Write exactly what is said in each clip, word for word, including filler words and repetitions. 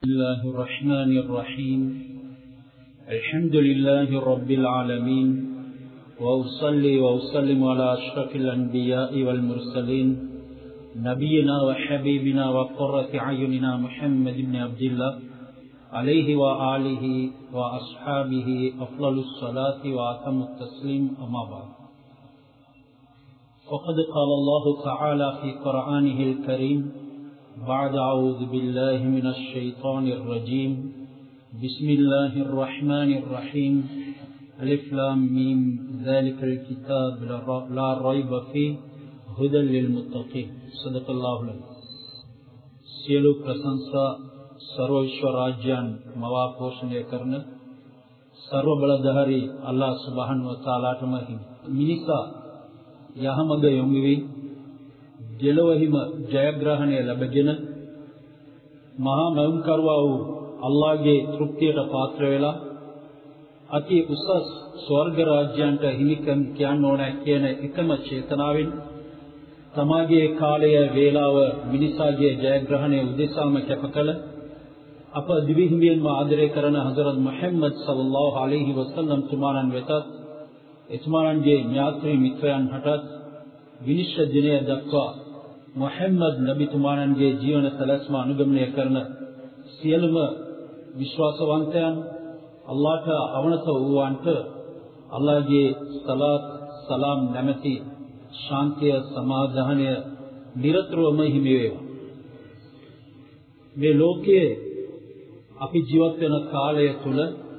بسم الله الرحمن الرحيم. الحمد لله رب العالمين، وأصلي وأسلم على أشرف الأنبياء والمرسلين نبينا وحبيبنا وقرة أعيننا محمد بن عبد الله عليه وآله وأصحابه أفضل الصلاة وأتم التسليم، أما بعد. فقد قال الله تعالى في قرآنه الكريم بعد أعوذ بالله من الشيطان الرجيم بسم الله الرحمن الرحيم ألف لام ميم ذلك الكتاب لا ريب فيه هدى للمتقين. صدق الله العظيم. සියලු ප්‍රශංසා सर्व ईश्वराज्यान मवा पोषणය කරන सर्व බලධාරී අල්ලාහ් සුබ්හානහු වතාලාටම මිනිසා යහමඟ යොමු වී දෙලොවහිම ජයග්‍රහණය ලැබගෙන මහා මෞන්කරුවා වූ අල්ලාහ්ගේ තෘප්තියට පාත්‍ර වෙලා අති උසස් ස්වර්ග රාජ්‍යයන්ට හිමිකම් කියන්න ඕන කියන එකම චේතනාවෙන් තමාගේ කාලය වේලාව මිනිසාගේ ජයග්‍රහණය උදෙසාම කැපකල අප දිවිහිමියෙන්ම ආදරය කරන හසරත් මුහම්මද් සල්ලල්ලාහු අලයිහි වසල්ලම් තුමාණන් වෙතත් එතුමාණන්ගේ ඥාත්‍රි මිත්‍රයන් හටත් විනිශ්චය දිනය දක්වා මුහම්මද් නබි තුමාණන්ගේ ජීවන සැලැස්ම අනුගමනය කරන සියලුම විශ්වාසවන්තයන් අල්ලාහට අවනත වූවන්ට අල්ලාහගේ සලාත් සලාම් නැමැති ශාන්තිය සමාදානය නිරතුරුවම හිමි වේවා. මේ ලෝකයේ අපි ජීවත් වෙන කාලය තුල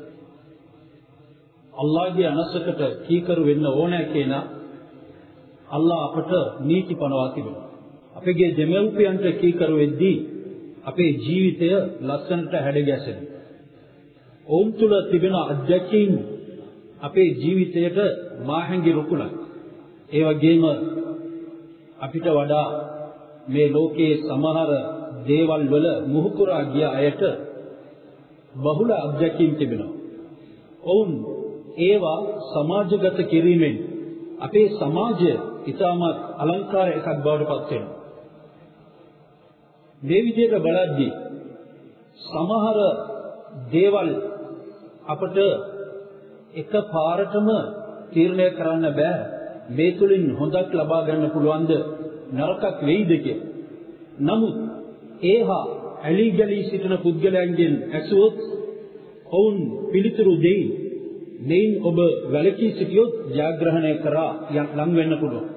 අල්ලාහගේ අනසකට කීකරු වෙන්න ඕනෑ කියන අල්ලාහ අපට නීති පනවා තිබෙනවා. අපගේ දෙමව්පියන්ට කීකරු වෙද්දී අපේ ජීවිතය ලස්සනට හැඩ ගැසෙනවා. ඔවුන් තුල තිබෙන අධ්‍යක්ෂින් අපේ ජීවිතයට මාහැඟි රුකුලක්. ඒ වගේම අපිට වඩා මේ ලෝකයේ සමහර දේවල් වල මුහුකුරා ගිය අයට බහුල අධ්‍යක්ෂින් තිබෙනවා. ඔවුන් ඒවා සමාජගත කිරීමෙන් අපේ සමාජය ඉතාමත් අලංකාර එකක් බවට පත් වෙනවා. මේ විදිහට බලද්දී සමහර දේවල් අපට එක පාරටම තීරණය කරන්න බෑ. මේ තුලින් හොඳක් ලබා ගන්න පුළුවන්ද නරකක් වෙයිද කියලා. නමුත් ඒහා ඇලී ගලී සිටින පුද්ගලයන්ගෙන් ඇසුවොත් ඔවුන් පිළිතුරු දෙයි. මෙයින් ඔබ වැළකී සිටියොත් ජයග්‍රහණය කරා ලං වෙන්න පුළුවන්.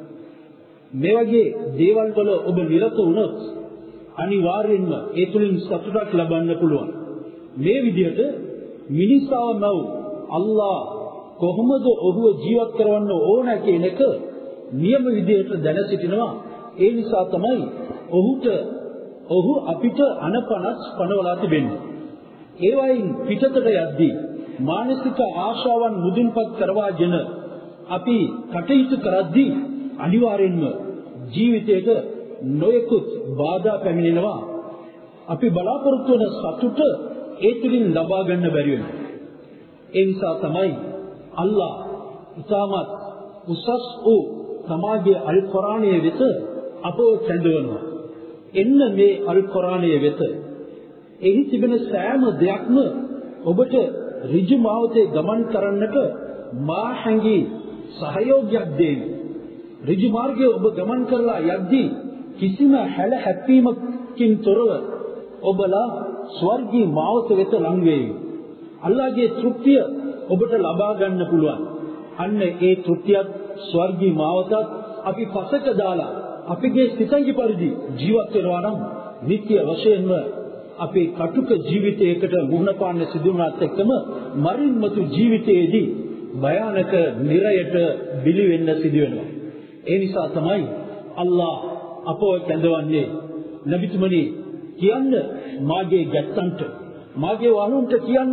මේ වගේ දේවල් වල ඔබ නිරත වුණොත් අනිවාර්යෙන්ම ඒ තුලින් සතුටක් ලබන්න පුළුවන්. මේ විදිහට මිනිසාවම අල්ලාහ් කොහොමද ඔහුව ජීවත් කරවන්න ඕන කියන එක නියම විදිහට දැන සිටිනවා. ඒ නිසා තමයි ඔහුට ඔහු අපිට අනපනස් පනවලා තිබෙන්නේ. ඒ වයින් පිටතට යද්දී මානසික ආශාවන් මුදුන්පත් කරවාගෙන අපි කටයුතු කරද්දී අනිවාර්යෙන්ම ජීවිතයට නොයෙකුත් බාධා පැමිණෙනවා. අපි බලාපොරොත්තු වන සතුට ඒ තුලින් ලබා ගන්න බැරි වෙනවා. ඒ නිසා තමයි අල්ලාහ් ඉතාමත් උසස් වූ තමාගේ අල් කුර්ආනයේ වෙත අපව කැඳවනවා. එන්න මේ අල් කුර්ආනයේ වෙත එහි තිබෙන සෑම දෙයක්ම ඔබට ඍජු මාවතේ ගමන් කරන්නට මා හැඟි සහයෝගයක් දෙයි. ඍජු මාර්ගයේ ඔබ ගමන් කරලා යද්දී කිසිම හැල හැප්පීමකින් තොරව ඔබලා ස්වර්ගී මාවත වෙත ලං වේවි. අල්ලාහගේ තෘප්තිය ඔබට ලබා ගන්න පුළුවන්. අන්න ඒ තෘප්තියත් ස්වර්ගී මාවතත් අපි පසක දාලා අපගේ සිතංගි පරිදි ජීවත් වෙනවා නම් නිත්‍ය වශයෙන්ම අපේ කටුක ජීවිතයකට මුහුණ පාන්න සිදු වුණත් එක්කම මරින් මතු ජීවිතයේදී භයානක නිරයට බිලි වෙන්න සිදු වෙනවා. ඒ නිසා තමයි අල්ලාහ් අපව කැඳවන්නේ. නබිතුමනි කියන්න මාගේ ගැත්තන්ට මාගේ වහුන්ට කියන්න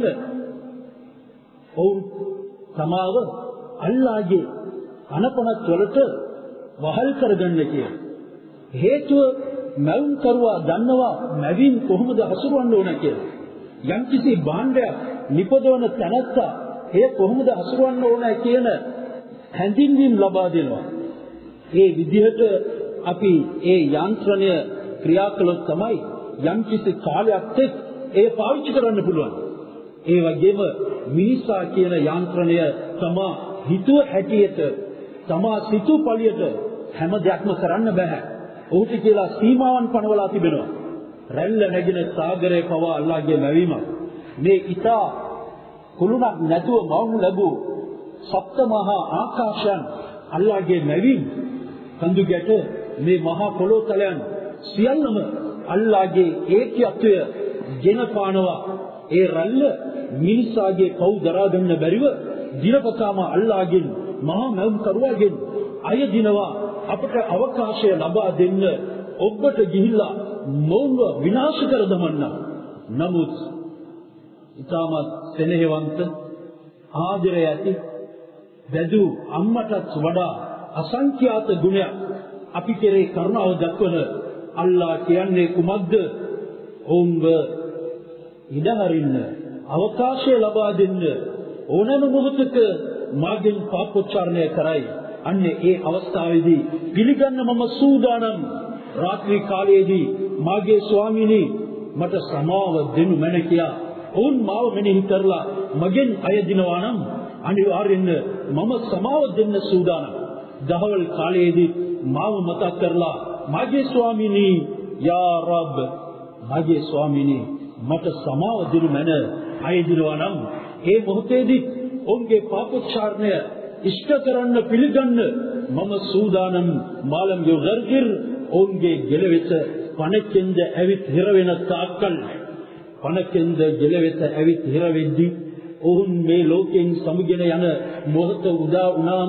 ඔවුන් තමාව අල්ලාහගේ අනපනත් වලට වහල් කරගන්න කියලා. හේතුව මවුන් කරුවා දන්නවා මැවින් කොහොමද හසුරවන්න ඕන කියලා. යම්කිසි භාණ්ඩයක් නිපදවන තැනත්තා එය කොහොමද හසුරවන්න ඕන කියන හැඳින්වීම ලබා දෙනවා. ඒ විදිහට අපි ඒ යාන්ත්‍රණය ක්‍රියා කළොත් තමයි යම්කිසි කාලයක් එක් ඒ පාවිච්චි කරන්න පුළුවන්. ඒ වගේම මිනිසා කියන යාන්ත්‍රණය තමා හිතුව හැටියට තමා සිතු පළියට හැම දෙයක්ම කරන්න බෑ. ඔහුට කියලා සීමාවන් පනවලා තිබෙනවා. රැල්ල නැගෙන සාගරයේ පවා අල්ලාහගේ මැවීම. මේ ඊතා කුළුණක් නැතුව මවනු ලැබූ සප්ත මහා ආකාශයන් අල්ලාහගේ මැවීම. කඳු ගැට මේ මහා පොළොව තලයන් සියල්ලම අල්ලාහගේ ඒකත්වය ගෙන පානවා. ඒ රැල්ල මිනිසාගේ පව් දරා ගන්න බැරිව දිනපතාම අල්ලාහගෙන් මහා මැවුම් කරුවාගෙන් අය දිනවා අපට අවකාශය ලබා දෙන්න ඔබට ගිහිල්ලා මොවුන්ව විනාශ කර දමන්න. නමුත් ඊටමත් සෙනෙහවන්ත ආදරය ඇති බැදු අම්මටත් වඩා අසංඛ්‍යාත ගුණයක් අපි කෙරේ කරුණාව දක්වන අල්ලාහ් කියන්නේ කුමක්ද? ඔවුන්ව ඉඩහරින්න අවකාශය ලබා දෙන්න ඕනෑම මොහොතක මාගෙන් පාපෝච්චාරණය කරයි. අන්න ඒ අවස්ථාවේදී පිළිගන්න මම සූදානම්. රාත්‍රී කාලයේදී මාගේ ස්වාමීනි මට සමාව දෙනු මැන කියා ඔවුන් මාව මෙනෙහි කරලා මගෙන් අයදිනවා නම් අනිවාර්යෙන්ම මම සමාව දෙන්න සූදානම්. දහවල් කාලයේදී මාව මතක් කරලා මාගේ ස්වාමීනි යා රබ් මාගේ ස්වාමීනි මට සමාව දෙනු මැන අයදිනවා නම් ඒ මොහොතේදී ඔවුන්ගේ පාපෝච්චාරණය ඉෂ්ට කරන්න පිළිගන්න මම සූදානම්. මාලම් යුගර්ගිර් ඔවුන්ගේ ගෙලවෙත පණකෙන්ද ඇවිත් හිර වෙන තාක්කල් පණකෙන්ද ගෙලවෙත ඇවිත් හිර වෙද්දී ඔවුන් මේ ලෝකයෙන් සමුගෙන යන මොහොත උදා වුණාම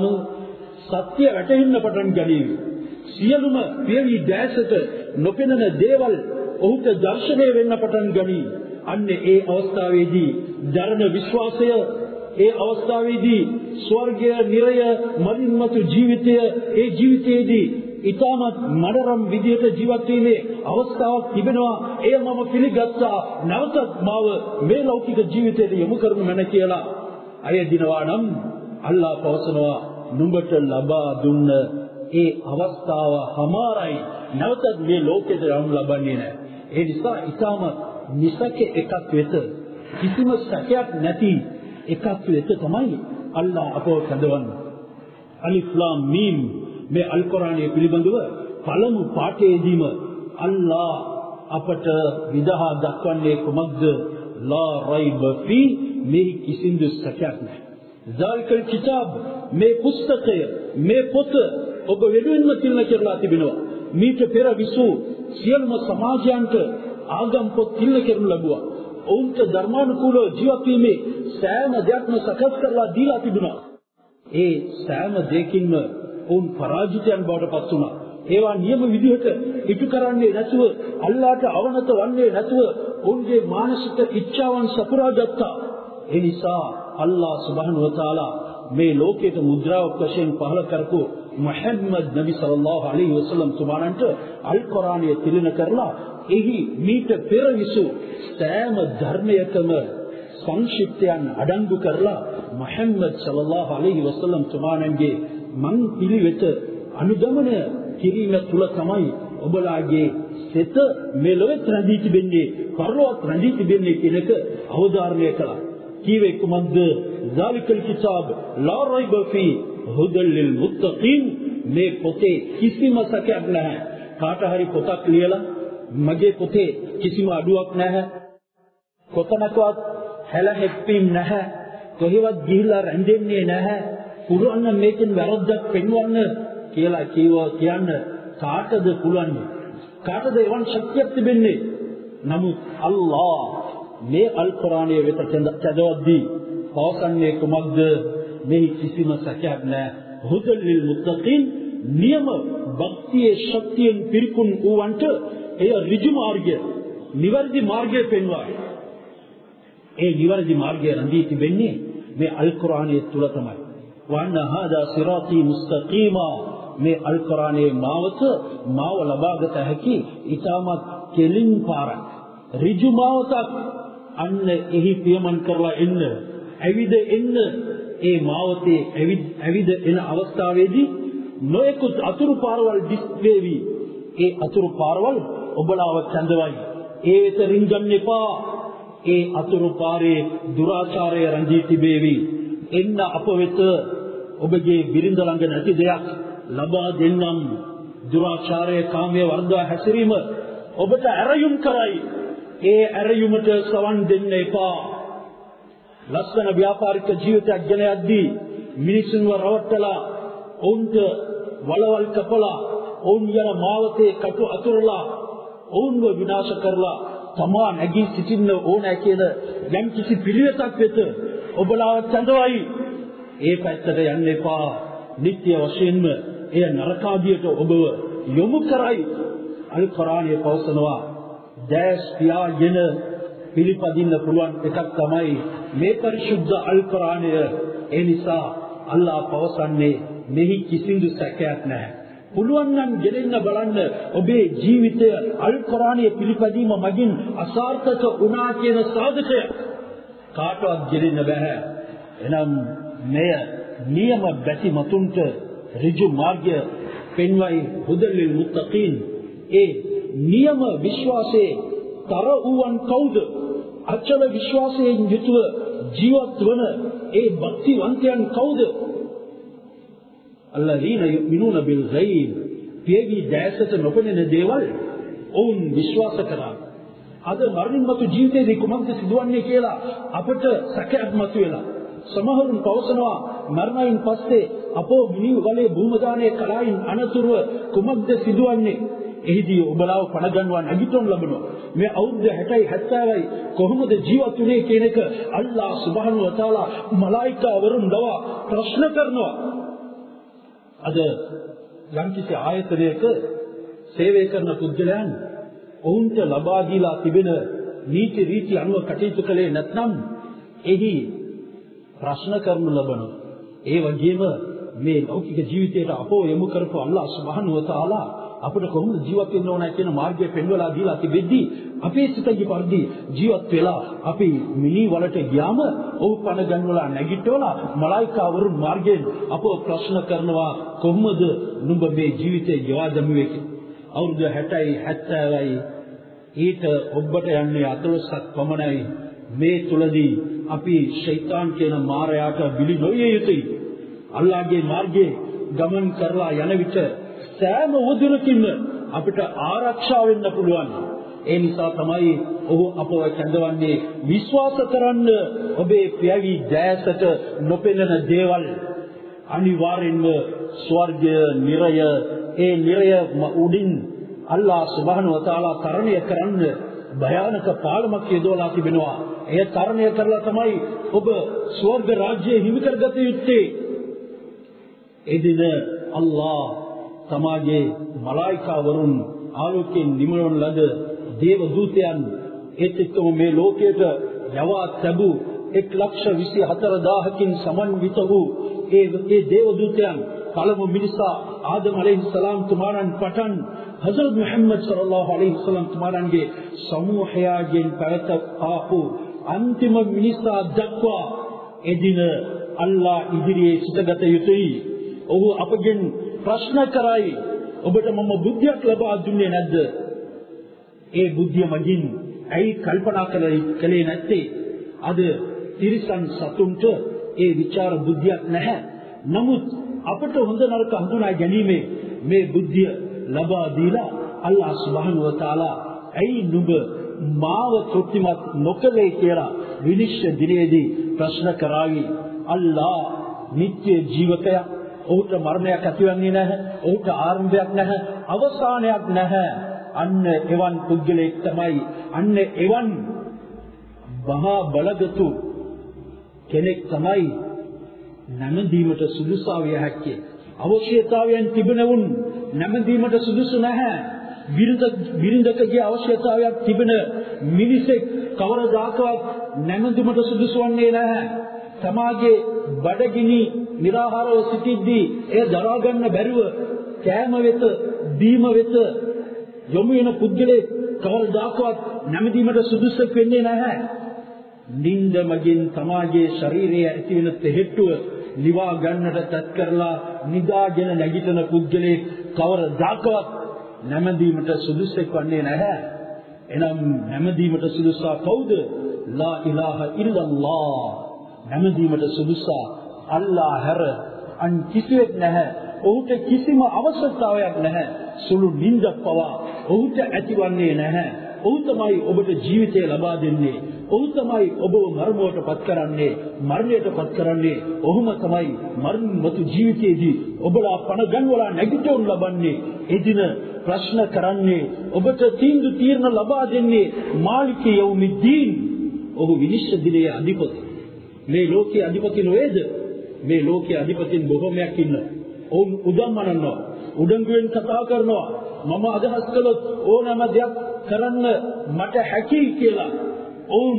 සත්‍ය වැටෙන්න පටන් ගනීවි. සියලුම පියවි දැසට නොපෙනෙන දේවල් ඔහුට දර්ශනය වෙන්න පටන් ගනී. අන්න ඒ අවස්ථාවේදී ධර්ම විශ්වාසය, ඒ අවස්ථාවේදී ස්වර්ගය නිරය මරින්මතු ජීවිතය, ඒ ජීවිතයේදී ඊටමත් මනරම් විදියට ජීවත් වීමේ අවස්ථාවක් තිබෙනවා. එය මම පිළිගත්තා. නැවතත් මාව මේ ලෞකික ජීවිතයට යොමු කරනු මැන කියලා අය දිනවා නම් අල්ලාහ් පවසනවා නුඹට ලබා දුන්න ඒ අවස්ථාව හමාරයි. නැවතත් මේ ලෝකෙට යොමු ලබන්නේ නැහැ. ඒ නිසා ඊටමත් නිසක එකක් වෙත කිසිම සැකයක් නැති එකක් වෙත තමයි අල්ලාහ් අපව කැඳවන්නේ. අලිෆ් ලාම් මීම් මේ අල් කුර්ආනයේ පිළිබඳව පළමු පාඨයේදීම අල්ලාහ් අපට විදහා දක්වන්නේ කුමක්ද? ලා රයිබ ෆී මේ කිසිදු සැකයක් නැහැ. ذාල්කල් කිතාබ් මේ පුස්තකය මේ පොත ඔබ වෙනුවෙන්ම තිලන කරලා තිබෙනවා. මීට පෙර විසූ සියලුම සමාජයන්ට ආගම් පොත් තිලන කරනු ලැබුවා. ඔවුන්ට ධර්මානුකූලව ජීවත් වීමේ සෑම දෙයක්ම සකස් කරලා දීලා තිබුණා. ඒ සෑම දෙයකින්ම ඔවුන් පරාජිතයන් බවට පත් වුණා. ඒවා නියම විදිහට ඉටු කරන්නේ නැතුව, අල්ලාහට අවනත වන්නේ නැතුව ඔවුන්ගේ මානසික ඉච්ඡාවන් සපුරා ගත්තා. ඒ නිසා අල්ලාහ් සුබ්හානහු වතාලා මේ ලෝකයට මුද්‍රාවක් වශයෙන් පහළ කරපු මුහම්මද් නබි සල්ලල්ලාහු අලයිහි වසල්ලම් තුමාණන්ට අල් කුර්ආනය තිලන කරලා එහි මීට පෙර විසූ සෑම ධර්මයකම සංක්ෂිප්තයන් අඩංගු කරලා මුහම්මද් සල්ලල්ලාහු අලයිහි වසල්ලම් තුමාණන්ගේ මං පිළිවෙත අනුගමනය කිරීම තුල තමයි ඔබලාගේ සිත මෙලොවට රැඳී තිබෙන්නේ, පරලොවට රැඳී තිබෙන්නේ කියන එක අවධාරණය කළා. කීවේ කුමක්ද? ذාලිකල් කිතාබ් ලා රයිබ ෆී හුදල් ලිල් මුත්තකීන්. මේ පොතේ කිසිම සැකයක් නැහැ. කාට හරි පොතක් ලියලා මගේ පොතේ කිසිම අඩුවක් නැහැ, කොතනකවත් හැල හැප්පීම් නැහැ, කොහෙවත් ගිහිල්ලා රැඳෙන්නේ නැහැ, පුළුවන් නම් මේකෙන් වැරද්දක් පෙන්වන්න කියලා කීවා කියන්න කාටද පුළුවන්? කාටද එවන් ශක්තියක් තිබෙන්නේ? නමුත් අල්ලාහ් මේ අල් කුර්ආනයේ වෙත චදවද්දී පවසන්නේ කුමක්ද? මේ කිසිම සැකයක් නැහැ. හුදල් ලිල් මුත්තකීන්, නියම භක්තියේ ශක්තියෙන් පිරිපුන් වූවන්ට එය ඍජු මාර්ගය, නිවැරදි මාර්ගය පෙන්වයි. ඒ නිවැරදි මාර්ගය රැඳී තිබෙන්නේ මේ අල් කුර්ආනයේ තුල තමයි. වන්න හදා සිරාතී මුස්තකීමා. මේ අල් කුර්ආනයේ මාවත මාව ලබාගත හැකි ඊටමත් කෙලින් පාරක්, ඍජු මාවතක්. අන්න එහි පියමන් කරලා එන්න, ඇවිද එන්න. ඒ මාවතේ ඇවිද ඇවිද එන අවස්ථාවේදී නොයෙකුත් අතුරු පාරවල් දිස්වේවි. ඒ අතුරු පාරවල් ඔබලාව කැඳවයි. ඒ වෙත රින්ගන්න එපා. ඒ අතුරු පාරේ දුරාචාරය රැඳී තිබේවි. එන්න අප වෙත ඔබගේ බිරිඳ ළඟ නැති දෙයක් ලබා දෙන්නම්. දුරාචාරයේ කාමයේ වර්ධා හැසිරීම ඔබට ඇරයුම් කරයි. ඒ ඇරයුමට සවන් දෙන්න එපා. ලස්සන ව්‍යාපාරික ජීවිතයක් ගෙන යද්දී මිනිසුන්ව රවට්ටලා ඔවුන්ට වලවල් කපලා ඔවුන් යන මාවතේ කටු අතුරලා ඔවුන්ව විනාශ කරලා තමා නැගී සිටින්න ඕනෑ කියන යම් කිසි පිළිවෙතක් වෙත ඔබලා චඳවයි. ඒ පැත්තට යන්න එපා. නිත්‍ය වශයෙන්ම එය නරකාදියට ඔබව යොමු කරයි. අල් කුර්ආනයේ පවසනවා දැස් පියාගෙන පිළිපදින්න පුළුවන් එකක් තමයි මේ පරිශුද්ධ අල් කුර්ආනය. ඒ නිසා අල්ලාහ් පවසන්නේ මෙහි කිසිදු සැකයක් නැහැ. පුළුවන් නම් ගෙනෙන්න බලන්න ඔබේ ජීවිතය අල් කුර්ආනයේ පිළිපැදීම මගින් අසාර්ථක වුණා කියන සාධකය කාටවත් ගෙනෙන්න බෑ. එනම් මෙය නියම බැති මතුන්ට ඍජු මාර්ගය පෙන්වයි හුදල්ලිල් මුත්තකීන්. ඒ නියම විශ්වාසයේ තර වූවන් කවුද? අචල විශ්වාසයෙන් යුතුව ජීවත් වන ඒ භක්තිවන්තයන් කවුද? الذين يؤمنون بالغيب. පියවි දැසට නොපෙනෙන දේවල් ඔවුන් විශ්වාස කරා. අද මරණින් මතු ජීවිතයේදී කුමක්ද සිදුවන්නේ කියලා අපට සැකයක් මතුවෙලා. සමහරුන් පවසනවා මරණයෙන් පස්සේ අපෝ මිනි වලේ භූමදානයේ කලයින් අනතුරුව කුමක්ද සිදුවන්නේ? එහිදී ඔබලාව පණ ගන්නවා නැගිටින්න ලබනවා. මේ අවුරුදු හැටයි හැත්තෑවයි කොහොමද ජීවත් වුනේ කියන එක අල්ලාහ් සුබ්හානහු වතාලා මලායිකාවරුන් ලවා ප්‍රශ්න කරනවා. අද යම්කිසි ආයතනයක සේවය කරන පුද්ගලයන් ඔවුන්ට ලබා දීලා තිබෙන නීති රීති අනුව කටයුතු කළේ නැත්නම් එහි ප්‍රශ්න කරනු ලබනවා. ඒ වගේම මේ ලෞකික ජීවිතයට අපෝ යොමු කරපු අල්ලාහ් සුබ්හානහු වතාලා අපිට කොහොමද ජීවත් වෙන්න ඕන කියන මාර්ගය පෙන්වලා දීලා තිබෙද්දී අපේ සිතේ පරිදි ජීවත් වෙලා අපි මිනි වලට ගියාම ඔව් පණ ගන්නවලා නැගිටවලා මලායිකාවරුන් මාර්ගයෙන් අපෝ ප්‍රශ්න කරනවා කොහොමද නුඹ මේ ජීවිතේ ගෙවා දැමුවේ කියලා. අවුරුදු හැටයි හැත්තෑවයි ඊට ඔබට යන්නේ අතලොස්සක් පමණයි. මේ තුලදී අපි ෂයිතාන් කියන මාරයාට බිලි නොවිය යුතුයි. අල්ලාහ්ගේ මාර්ගයේ ගමන් කරලා යන විට සෑම උදුරකින්ම අපිට ආරක්ෂා වෙන්න පුළුවන්. ඒ නිසා තමයි ඔහු අපව කැඳවන්නේ විශ්වාස කරන්න ඔබේ පියවි දැසට නොපෙනෙන දේවල්. අනිවාර්යෙන්ම ස්වර්ගය, නිරය, ඒ නිරය උඩින් අල්ලාහ් සුබ්හානහු වතාලා තරණය කරන්න භයානක පාලමක් යොදවලා තිබෙනවා. එය තරණය කරලා තමයි ඔබ ස්වර්ග රාජ්‍යය හිමි කරගත යුත්තේ. එදින අල්ලාහ් තමාගේ මලායිකාවරුන් ආලෝකයෙන් නිමවන ලද දේව දූතයන් ඒත් එක්කම මේ ලෝකයට යවා තැබූ එක් ලක්ෂ විසි හතර දාහකින් සමන්විත වූ ඒ ඒ දේව දූතයන් පළමු මිනිසා ආදම් අලයිහිස්සලාම් තුමාණන් පටන් හසරත් මුහම්මද් සල්ලල්ලාහු අලයිහි වසල්ලම් තුමාණන්ගේ සමූහයෙන් පැවත ආපු අන්තිම මිනිසා දක්වා එදින අල්ලාහ් ඉදිරියේ සිටගත යුතුයි. ඔහු අපගෙන් ප්‍රශ්න කරයි ඔබට මම බුද්ධියක් ලබා දුන්නේ නැද්ද? ඒ බුද්ධිය මගින් ඇයි කල්පනා කළේ නැත්තේ? අද තිරිසන් සතුන්ට ඒ විචාර බුද්ධියක් නැහැ. නමුත් අපට හොඳ නරක හඳුනා ගැනීමේ මේ බුද්ධිය ලබා දීලා අල්ලාහ් සුබ්හානහු වතාලා ඇයි නුඹ මාව තෘප්තිමත් නොකළේ කියලා විනිශ්චය දිනේදී ප්‍රශ්න කරાવી. අල්ලාහ් නිත්‍ය ජීවිතයක්, ඔහුට මරණයක් ඇතිවන්නේ නැහැ, ඔහුට ආරම්භයක් නැහැ, අවසානයක් නැහැ. අන්න එවන් පුද්ගලෙක් තමයි, අන්න එවන් මහා බලගතු කෙනෙක් තමයි නැමදීමට සුදුසාවිය හැක්කේ. අවශ්‍යතාවයන් තිබෙනවුන් නැමදීමට සුදුසු නැහැ. විරුද්ධ විරුද්ධකගේ අවශ්‍යතාවයක් තිබෙන මිනිසෙක් කවරදාකවත් නැමදීමට සුදුසු වන්නේ නැහැ. සමාජයේ බඩගිනි निराहारව සිටිද්දී එය දරා ගන්න බැරුව කෑම වෙත දීම වෙත යොමු වෙන පුද්ගලෙක් කවරදාකවත් නැමදීමට සුදුසුක් වෙන්නේ නැහැ. නින්ද මගින් සමාජයේ ශරීරයේ ඇති වෙන තෙහෙට්ටුව නිවා ගන්නට තත් කරලා නිදාගෙන නැගිටින පුද්ගලෙක් කවරදාකවත් නැමදීමට සුදුසුක් වන්නේ නැහැ. එනම් නැමදීමට සුදුසා කවුද? ලා ඉලාහා ඉල්ලල්ලාහ්. නැමදීමට සුදුසා අල්ලාහ් හැර අන් කිසිවෙක් නැහැ. ඔහුට කිසිම අවශ්‍යතාවයක් නැහැ. සුළු නිින්දක් පවා ඔහුට ඇතිවන්නේ නැහැ. ඔහු තමයි ඔබට ජීවිතය ලබා දෙන්නේ. ඔහු තමයි ඔබව මරණයට පත් කරන්නේ. මරණයට පත් කරන්නේ ඔහුම තමයි. මරණමතු ජීවිතයේදී ඔබලා පණ ගන්වලා නැගිටින්න ලබන්නේ. එදින ප්‍රශ්න කරන්නේ ඔබට තීන්දුව తీරන ලබා දෙන්නේ මාලිකී යෞමිද්දීන්. ඔහු විනිශ්චය දිනයේ අධිපති. මේ ලෝකයේ අධිපති නොවේද? මේ ලෝකයේ අධිපතින් බොහෝමයක් ඉන්නවා. ඔවුන් උදම්මනනවා. උඩඟුවෙන් කතා කරනවා. මම අදහස් කළොත් ඕනෑම දෙයක් කරන්න මට හැකි කියලා. ඔවුන්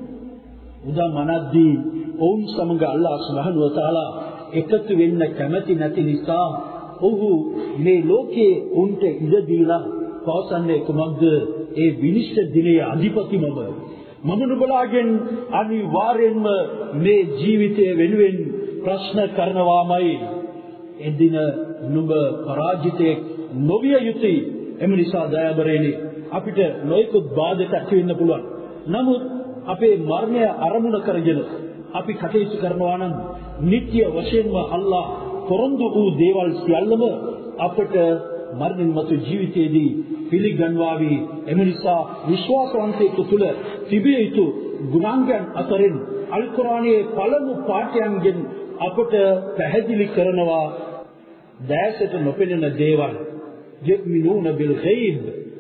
උදම්මනද්දී ඔවුන් සමග අල්ලාහ් සුබ්හානහු වතාලා එකතු වෙන්න කැමති නැති නිසා ඔහු මේ ලෝකයේ උන්ට ඉඩ දීලා පවසන්නේ කුමක්ද? ඒ විනිශ්චය දිනයේ අධිපති මම. මම නුඹලාගෙන් අනිවාර්යෙන්ම මේ ජීවිතය වෙනුවෙන් ප්‍රශ්න කරනවාමයි. එදින නුඹ පරාජිතයෙක් නොවිය යුතුයි. එම නිසා දයාබරේනි අපිට නොයෙකුත් බාධක ඇති වෙන්න පුළුවන්. නමුත් අපේ මරණය අරමුණ කරගෙන අපි කටයුතු කරනවා නම් නිත්‍ය වශයෙන්ම අල්ලාහ් පොරොන්දු වූ දේවල් සියල්ලම අපට මරණින් මතු ජීවිතයේදී පිළිගන්වාවි. එම නිසා විශ්වාසවන්තයෙකු තුළ තිබිය යුතු ගුණාංගයන් අතරින් අල් කුර්ආනයේ පළමු පාඨයන්ගෙන් අපට පැහැදිලි කරනවා දැසට නොපෙනෙන දේවල්. යුමිනූන බිල් ගයිබ්.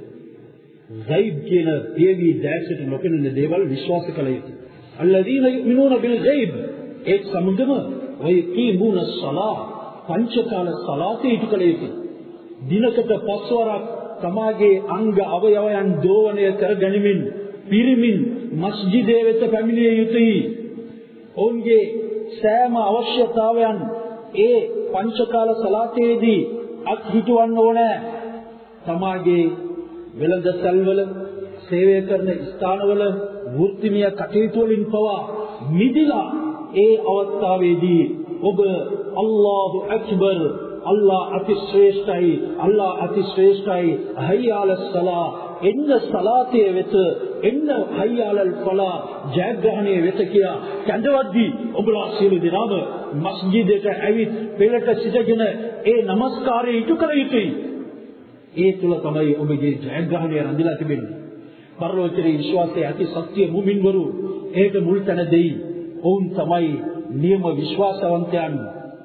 ගයිබ් කියන දේවි දැසට නොපෙනෙන දේවල් විශ්වාස කළ යුතුයි. අල්ලදීන යුමිනූන බිල් ගයිබ්. ඒ සමුදම වයකීමුන සලාත්. පංචකාල සලාතේ ඉටු කළ යුතුයි. දිනකට පස්වරක් තමාගේ අංග අවයවයන් දෝවණය කර ගනිමින් පිරිමින් මස්ජිදේ වෙත පැමිණිය යුතුයි. ඔවුන්ගේ සෑම අවශ්‍යතාවයන් ඒ පංචකාල සලාතේදී අත් හිටවන්න ඕනේ. තමාගේ වෙළඳ සැල්වල සේවය කරන ස්ථානවල වෘත්තිමය කටයුතු වලින් පවා මිදිලා ඒ අවස්ථාවේදී ඔබ අල්ලාහු අක්බර්, අල්ලාහ් අතිශ්‍රේෂ්ඨයි, අල්ලාහ් අතිශ්‍රේෂ්ඨයි, හයියාල සලා, එන්න සලාතේ වෙත, එන්න හයියාල ෆලා, ජයග්‍රහණයේ වෙත කියා කැඳවද්දී ඔබලා සියලු දෙනාම මස්ජිදයට ඇවිත් පෙළට සිටගෙන ඒ নমස්කාරය ඉටු කළ යුතුයි. ඒ තුල තමයි ඔබගේ ජයග්‍රහණය රැඳිලා තිබෙන්නේ. පරලෝකයේ විශ්වාසයේ ඇති සත්‍ය මුමින්වරු ඒක මුල් තැන දෙයි. ඔවුන් තමයි නියම විශ්වාසවන්තයන්.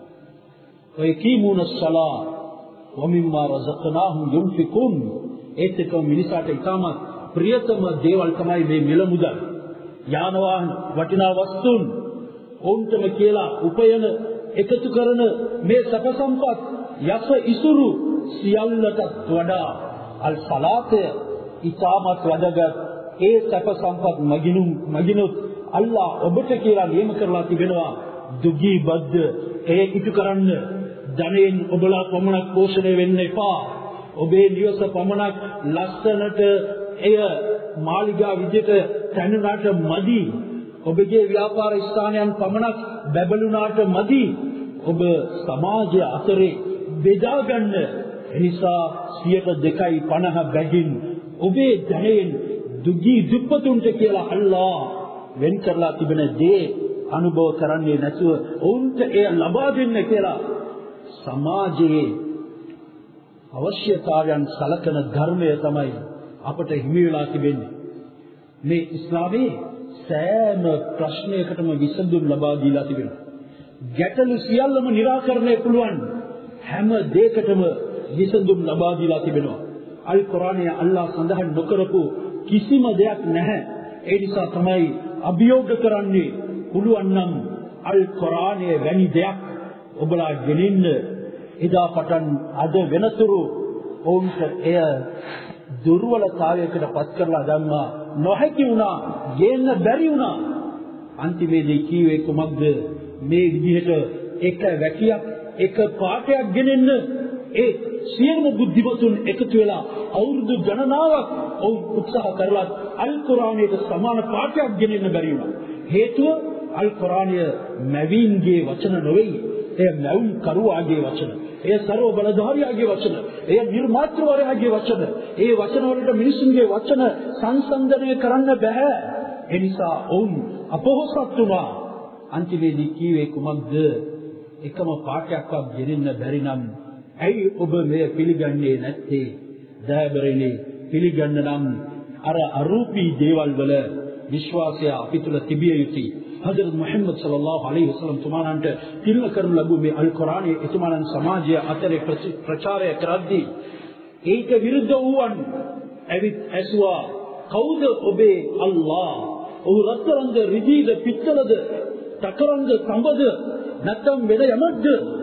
ඔය කීමුන සලා වමිම්මා රසක්නාහුම් යුන්ෆිකුන්. ඒකක මිනිසාට ඉතාමත් ප්‍රියතම දේවල් තමයි මේ මිල මුදල්. යාන වාහන, වටිනා වස්තුන් ඔවුන්ටම කියලා උපයන එකතු කරන මේ සැප සම්පත් යස ඉසුරු සියල්ලට වඩා අල් සලාතය ඉතාමත් වැදගත්. ඒ සැප සම්පත් මගිනුම් මගිනුත් අල්ලාහ් ඔබට කියලා නියම කරලා තිබෙනවා දුගී බද්ද ඒ ඉටු කරන්න. ධනෙන් ඔබලා පමණක් පෝෂණය වෙන්න එපා. ඔබේ නිවස පමණක් ලස්සනට එය මාලිගා විදිහට තැනුනාට මදි. ඔබගේ ව්‍යාපාර ස්ථානයන් පමණක් බැබළුනාට මදි. ඔබ සමාජය අතරේ බෙදා ගන්න. එනිසා සියයට දෙකයි පනහ බැගින් ඔබේ ධනෙන් දුගී දුප්පතුන්ට කියලා අල්ලාහ් වෙන් කරලා තිබෙන දේ අනුභව කරන්නේ නැතුව ඔවුන්ට එය ලබා දෙන්න කියලා සමාජයේ අවශ්‍යතාවයන් සලකන ධර්මය තමයි අපට හිමි වෙලා තිබෙන්නේ. මේ ඉස්ලාමයේ සෑම ප්‍රශ්නයකටම විසඳුම් ලබා දීලා තිබෙනවා. ගැටලු සියල්ලම निराකරණය පුළුවන් හැම දෙයකටම විසඳුම් ලබා දීලා තිබෙනවා. අල් කුර්ආනයේ අල්ලාහ් සඳහන් නොකරපු කිසිම දෙයක් නැහැ. ඒ නිසා තමයි අභියෝග කරන්නේ පුළුවන් නම් අල් කුර්ආනයේ වැනි දෙයක් ඔබලා ගෙනින්න. එදා පටන් අද වෙනතුරු ඔවුන්ට එය දුර්වලතාවයකට පත් කරලා දැම්මා. නොහැකි වුණා, ගේන්න බැරි වුණා. අන්තිමේදී කීවේ කොමක්ද? මේ විදිහට එක වැකියක් එක පාටයක් ගෙනෙන්න ඒ සියලුම බුද්ධිමතුන් එකතු වෙලා අවුරුදු ගණනාවක් ඔවුන් උත්සාහ කරලා අල් කුර්ආනයට සමාන පාඨයක් ගෙනෙන්න බැරි වුණා. හේතුව අල් කුර්ආනය මැවීන්ගේ වචන නොවේ. එය මැවුම් කරුවාගේ වචන. එය ਸਰව බලධාරියාගේ වචන. එය නිර්මාත්‍රවරයාගේ වචන. ඒ වචන වලට මිනිසුන්ගේ වචන සංසන්දනය කරන්න බෑ. ඒ නිසා ඔවුන් අපොහොසත් වුණා. අන්තිමේදී කීවේ කුමක්ද? එකම පාඨයක්වත් ගෙනින්න බැරි නම් ඇයි ඔබ මෙය පිළිගන්නේ නැත්තේ? දයාබරණේ පිළිගන්න නම් අර අරූපී දේවල් වල විශ්වාසය අපි තුල තිබිය යුතුයි. හදරත් මුහම්මද් සල්ලල්ලාහු අලයිහි වසල්ලම් තුමාණන්ට තිරණ කරනු ලැබූ මේ අල් කුර්ආනයේ එතුමාණන් සමාජය අතරේ ප්‍රචාරය කරද්දී ඒක විරුද්ධ වූවන් ඇවිත් ඇසුවා කවුද ඔබේ අල්ලාහ්? ඔහු රත්තරන්ද රිදීද පිත්තලද තකරන්ද තඹද නැත්නම් වෙන යමක්ද?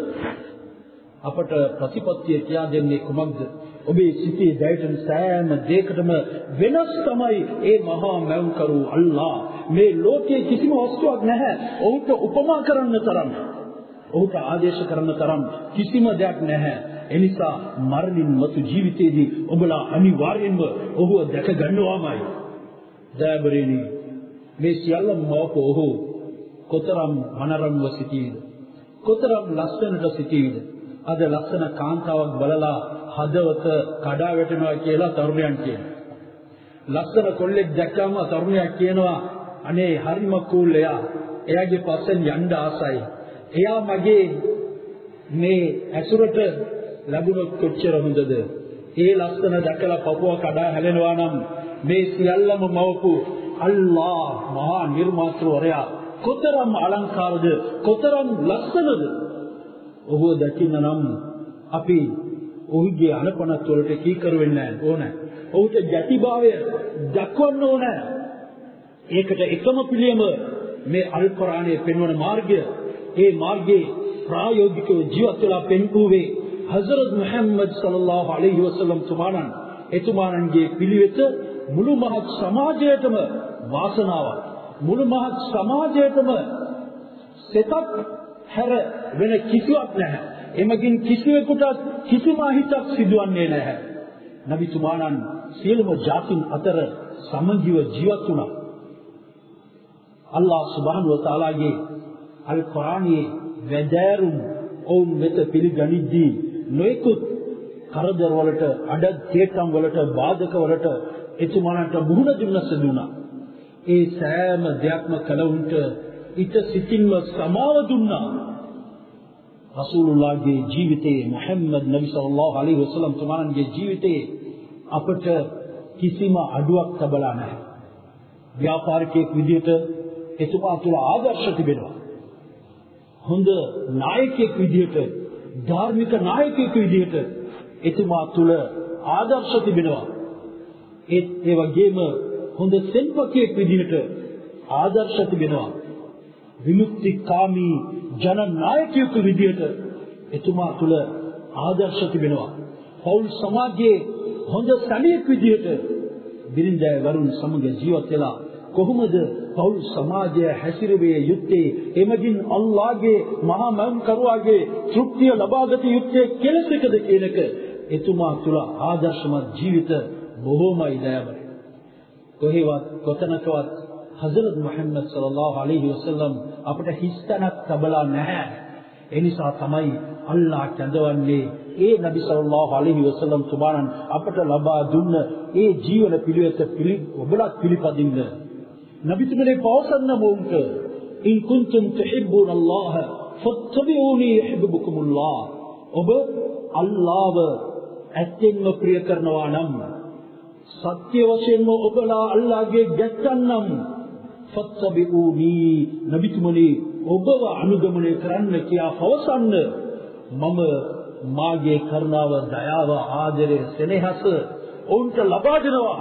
අපට ප්‍රතිපත්තිය කියා දෙන්නේ කුමක්ද? ඔබේ සිතේ දැයිටන සෑම දෙයකටම වෙනස් තමයි ඒ මහා මෞකරු අල්ලාහ්. මේ ලෝකයේ කිසිම වස්තුවක් නැහැ ඔහුට උපමා කරන්න තරම්, ඔහුට ආදේශ කරන්න තරම් කිසිම දෙයක් නැහැ. එනිසා මරණින් මතු ජීවිතයේදී ඔබලා අනිවාර්යෙන්ම ඔහුව දැක ගන්නවාමයි. දයාබරේනි, මේ සියල්ලම මවපු ඔහු කොතරම් මනරම්ව සිටීද, කොතරම් ලස්සනට සිටීද. අද ලස්සන කාන්තාවක් බලලා හදවත කඩා වැටෙනවා කියලා තරුණයන් කියනවා. ලස්සන කොල්ලෙක් දැක්කම තරුණයා කියනවා අනේ හරිම කූල් එයා, එයාගේ පස්සෙන් යන්න ආසයි, එයා මගේ මේ ඇසුරට ලැබුණොත් කොච්චර හොඳද. ඒ ලස්සන දැකලා පපුව කඩා හැලෙනවා නම් මේ සියල්ලම මවපු අල්ලාහ් මහා නිර්මාතෘවරයා කොතරම් අලංකාරද, කොතරම් ලස්සනද. ඔහු දකින්න නම් අපි ඔහුගේ අනපනත් වලට කීකරු වෙන්න ඕනේ. ඔහුට ජතිභාවය දක්වන්න ඕනේ. ඒකට එකම පිළියම මේ අල් කුර්ආනයේ පෙන්වන මාර්ගය. ඒ මාර්ගයේ ප්‍රායෝගිකව ජීවත් වෙලා පෙන්වුවේ හසරත් මුහම්මද් සල්ලල්ලාහු අලයිහි වසල්ලම් තුමාණන්. එතුමාණන්ගේ පිළිවෙත මුළු මහත් සමාජයටම වාසනාවක්. මුළු මහත් සමාජයටම සෙතක් හැර වෙන කිසිවක් නැහැ. එමගින් කිසිවෙකුට කිසිම හිතක් සිදුවන්නේ නැහැ. නබිතුමාණන් සියලුම ජාතින් අතර සමගිව ජීවත් වුණා. අල්ලාහ් සුබ්හානහු වතාලාගේ අල් කුර්ආනයේ වැදෑරුම් ඔවුන් වෙත පිළිගනිද්දී නොයෙකුත් කරදර වලට, අඩ තේටම් වලට, බාධක වලට එතුමාණන්ට මුහුණ දෙන්න සිදුුණා. ඒ සෑම දෙයක්ම කලවුන්ට ඊට සිතින්ම සමාව දුන්නා. රසූලුල්ලාහගේ ජීවිතයේ, මුහම්මද් නබි සල්ලල්ලාහු අලයිහි වසල්ලම් තුමාණන්ගේ ජීවිතයේ අපට කිසිම අඩුවක් තබලා නැහැ. ව්‍යාපාරිකයෙක් විදිහට එතුමා තුළ ආදර්ශ තිබෙනවා. හොඳ නායකයෙක් විදිහට, ධාර්මික නායකයෙක් විදිහට එතුමා තුළ ආදර්ශ තිබෙනවා. ඒත් ඒ වගේම හොඳ සෙන්පතියෙක් විදිහට ආදර්ශ තිබෙනවා. විමුක්තිකාමී ජන නායකයෙකු විදිහට එතුමා තුළ ආදර්ශ තිබෙනවා. පෞල් සමාජයේ හොඳ සැමියෙක් විදිහට බිරිඳ වරුන් සමග ජීවත් වෙලා කොහොමද පෞල් සමාජය හැසිරෙන්නේ යුත්තේ? එමගින් අල්ලාහගේ මහා මංකරුවාගේ තෘප්තිය ලබාගත යුත්තේ කෙලෙසකද කියන එක එතුමා තුළ ආදර්ශමත් ජීවිත බොහෝමයි දයාබරයි. කොහෙවත් කොතනකවත් හසරත් මුහම්මද් සල්ලල්ලාහු අලයිහි වසල්ලම් අපට හිස්තනක් තබලා නැහැ. ඒ නිසා තමයි අල්ලාහ් කැඳවන්නේ ඒ නබි සල්ලල්ලාහු අලයිහි වසල්ලම් තුමාණන් අපට ලබා දුන්න ඒ ජීවන පිළිවෙත පිළි ඔබලත් පිළිපදින්න. නබිතුමනේ පවසන්න මොවුන්ට ඉන් කුන්තුම් තුහිබ්බුන අල්ලාහ ෆත්තබිඋනි යුහිබ්බුකුමුල්ලාහ්. ඔබ අල්ලාහව ඇත්තෙන්ම ප්‍රිය කරනවා නම්, සත්‍ය වශයෙන්ම ඔබලා අල්ලාහගේ ගැත්තන්නම් ෆත්තබිඋනි, නබිතුමනි ඔබව අනුගමනය කරන්න කියා පවසන්න. මම මාගේ කරුණාව, දයාව, ආදරය, සෙනෙහස ඔවුන්ට ලබා දෙනවා.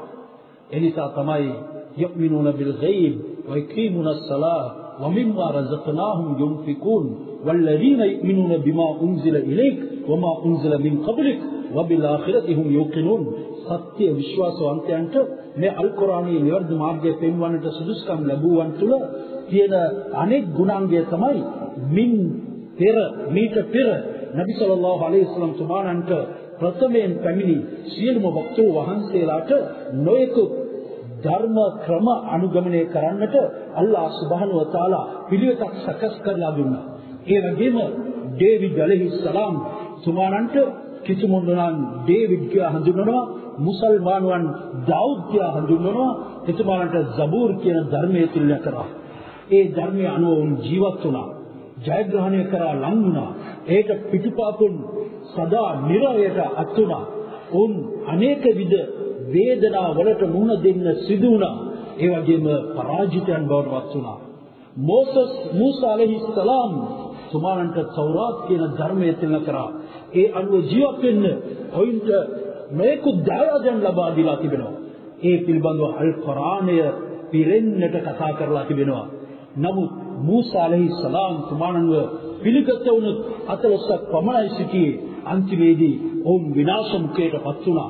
එනිසා තමයි යුමිනුන බිල් ගයිබ් වයකීමුන ස්සලාහ වමිම්මා රසක්නාහුම් යුන්ෆිකූන් වල්ලදීන යුමිනුන බිමා උන්සිල ඉලයික් වමා උන්සිල මින් ක්බලික් වබිල් ආඛිරති හුම් යුකිනූන්. සත්‍ය විශ්වාසවන්තයන්ට මේ අල් කුර්ආනයේ නිවර්ද මාර්ගයේ පෙන්වන්නට සුදුසුකම් ලැබුවන් තුල තියෙන අනෙක් ගුණාංගය තමයි මින් පෙර මීට පෙර නබි සල්ලල්ලාහු අලයිහි වසල්ලම් තුමාණන්ට ප්‍රථමයෙන් පැමිණි සියලුම වක්තෝ වහන්සේලාට නොයෙකුත් ධර්ම ක්‍රම අනුගමනය කරන්නට අල්ලාහ් සුබ්හානහු වතාලා පිළිවෙතක් සකස් කරලා දුන්නා. ඒ වගේම ඩේවිඩ් අලයිහි සලාම් තුමාණන්ට කිතුමුන්නාන් ඩේවිඩ් කියලා හඳුන්වනවා, මුසල්මානුන් දාවුද් කියලා හඳුන්වනවා. එතුමාණන්ට සබූර් කියන ධර්මයේ තුල්ය කරා. ඒ ධර්මයේ අනුව උන් ජීවත් වුණා, ජයග්‍රහණය කරා, ලං වුණා. ඒක පිටුපාතුන් සදා නිරයට අත් වුණා. උන් අනේක විද වේදනා වලට මුහුණ දෙන්න සිදු වුණා. ඒ වගේම පරාජිතයන් බවට පත් වුණා. මෝසස් මූසා අලයිහිස්සලාම් තුමාණන්ට තෞරාත් කියන ධර්මයේ තුල කරා. ඒ අනුව ජීවත් වෙන්න ඔයින්ට මේකු දායාදයන් ලබා දීලා තිබෙනවා. ඒ පිළිබඳව අල් කුර්ආනය පිරෙන්නට කතා කරලා තිබෙනවා. නමුත් මූසා අලයිහිස්සලාම් තුමාණන්ව පිළිගත වුණු අතලොස්සක් පමණයි සිටියේ. අන්තිමේදී ඔවුන් විනාශමුඛයට පත් වුණා.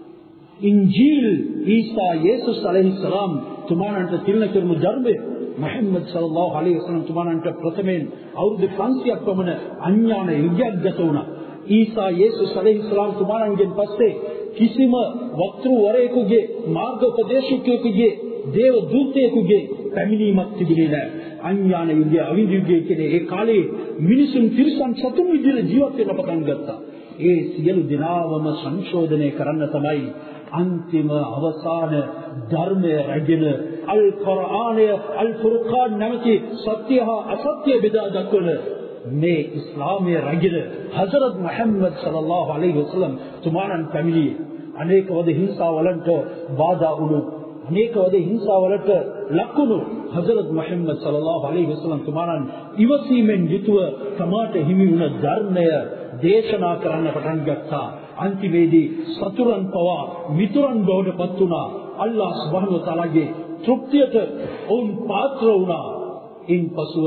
ඉන්ජීල් ඊසා යේසුස් අලයිහිස්සලාම් තුමාණන්ට තිරණ කරමු ධර්මය මුහම්මද් සල්ලල්ලාහු අලයිහි වසල්ලම් තුමාණන්ට ප්‍රථමයෙන් අවුරුදු පන්සියයක් පමණ අඥාන යුගයක් ගත වුණා. ඊසා යේසුස් අලයිහිස්සලාම් තුමාණන්ගෙන් පස්සේ කිසිම වක්තෘවරයෙකුගේ මාර්ගෝපදේශකයෙකුගේ දේව දූතයෙකුගේ පැමිණීමක් තිබුණේ නැහැ. අඥාන යුගය, අවිද්‍ය යුගය කියන ඒ කාලේ මිනිසුන් තිරිසන් සතුන් විදිහට ජීවත් වෙන්න පටන් ගත්තා. ඒ සියලු දිනාවම සංශෝධනය කරන්න තමයි අන්තිම අවසාන ධර්මය රැගෙන අල් කුර්ආනය අල් ෆුර්කාන් නැමැති සත්‍ය හා අසත්‍ය බෙදා දක්වන මේ ඉස්ලාමයේ රැගෙන හසරත් මුහම්මද් සල්ලල්ලාහු අලයිහි වසල්ලම් තුමාණන් පැමිණියේ. අනේක වද හිංසාවලට බාධා වුණු, අනේක වද හිංසාවලට ලක්ුණු හසරත් මුහම්මද් සල්ලල්ලාහු අලයිහි වසල්ලම් තුමාණන් ඉවසීමෙන් යුතුව තමාට හිමි වුණ ධර්මය දේශනා කරන්න පටන් ගත්තා. අන්තිමේදී සතුරන් පවා මිතුරන් බවට පත් වුණා. අල්ලාහ් සුබ්හානහු වතාලාගේ තෘප්තියට ඔවුන් පාත්‍ර වුණා. ඉන්පසුව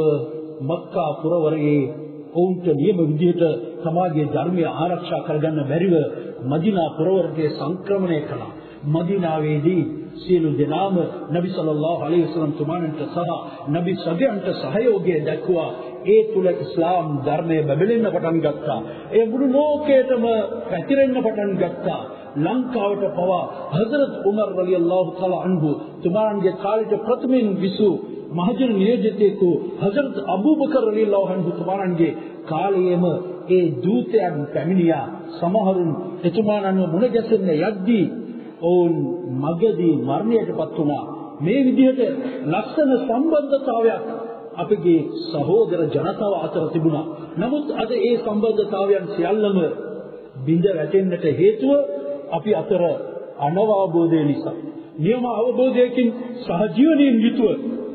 මක්කා පුරවරයේ ඔවුන්ට නියම විදිහට සමාජයේ ධර්මය ආරක්ෂා කරගන්න බැරිව මදීනා පුරවරයට සංක්‍රමණය කළා. මදීනාවේදී සියලු දෙනාම නබි සල්ලල්ලාහු අලයිහි වසල්ලම් තුමාණන්ට සහ නබි සගයන්ට සහයෝගය දක්වා ඒ තුල ඉස්ලාම් ධර්මය බැබලෙන්න පටන් ගත්තා. ඒ මුළු ලෝකයටම පැතිරෙන්න පටන් ගත්තා. ලංකාවට පවා හදරත් උමර් රලියල්ලාහු තාලා අන්හු තුමාණන්ගේ කාලේ ප්‍රථමයෙන් විසු මහජන නියෝජිතයෙකු හදරත් අබූබකර් රලියල්ලාහු අන්හු තුමාණන්ගේ කාලයේම ඒ දූතයන් පැමිණියා. සමහරුන් එතුමාණන්ව මුණ ගැසෙන්න යද්දී ඔවුන් මගදී මරණයටපත් වුණා. මේ විදිහට ලස්සන සම්බන්ධතාවයක් අපගේ සහෝදර ජනතාව අතර තිබුණා. නමුත් අද ඒ සම්බන්ධතාවයන් සියල්ලම බිඳ වැටෙන්නට හේතුව අපි අතර අනවබෝධය නිසා. නියම අවබෝධයකින් සහජීවණයෙන් යුතුව